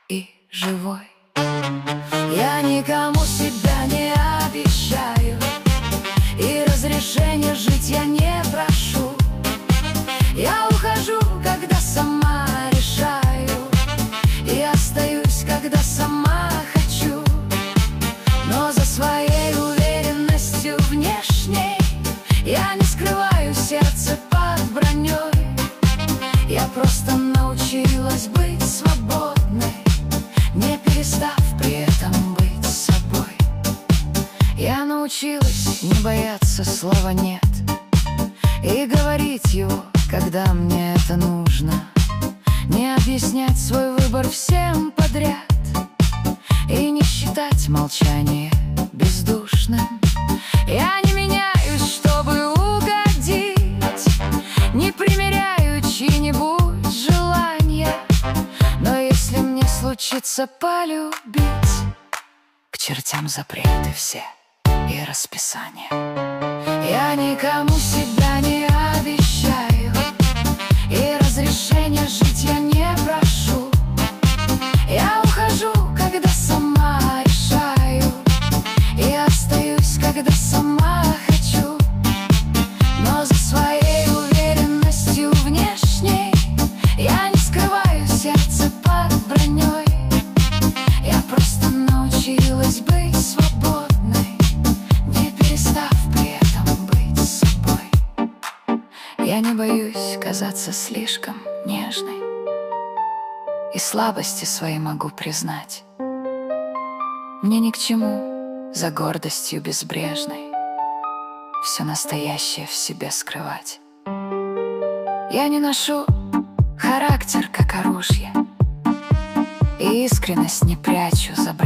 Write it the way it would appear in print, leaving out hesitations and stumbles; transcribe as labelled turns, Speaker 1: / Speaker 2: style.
Speaker 1: и живой. Я никому себя не обещаю, и разрешения жить я не прошу. Я ухожу, когда сама решаю, и остаюсь, когда сама хочу. Но за своей уверенностью внешней я не скрываю сердце под броней. Я просто научилась быть свободной, не перестав при этом быть собой. Я научилась не бояться слова «нет» и говорить его, когда мне это нужно. Не объяснять свой выбор всем подряд и не считать молчание бездушным. Я не меняюсь, чтобы угодить, не примеряю чьи-нибудь желания. Но если мне случится полюбить, к чертям запреты все и расписания. Я никому себя не обещаю, и разрешения жить я не прошу. Я ухожу, когда сама решаю, и остаюсь, когда сама хочу. Но за своей уверенностью внешней я не скрываю сердце под броней. Я просто научилась быть свободной, не перестав при этом быть собой. Я не боюсь казаться слишком нежной, и слабости свои могу признать. Мне ни к чему за гордостью безбрежной все настоящее в себе скрывать. Я не ношу характер, как оружие, и искренность не прячу за броней.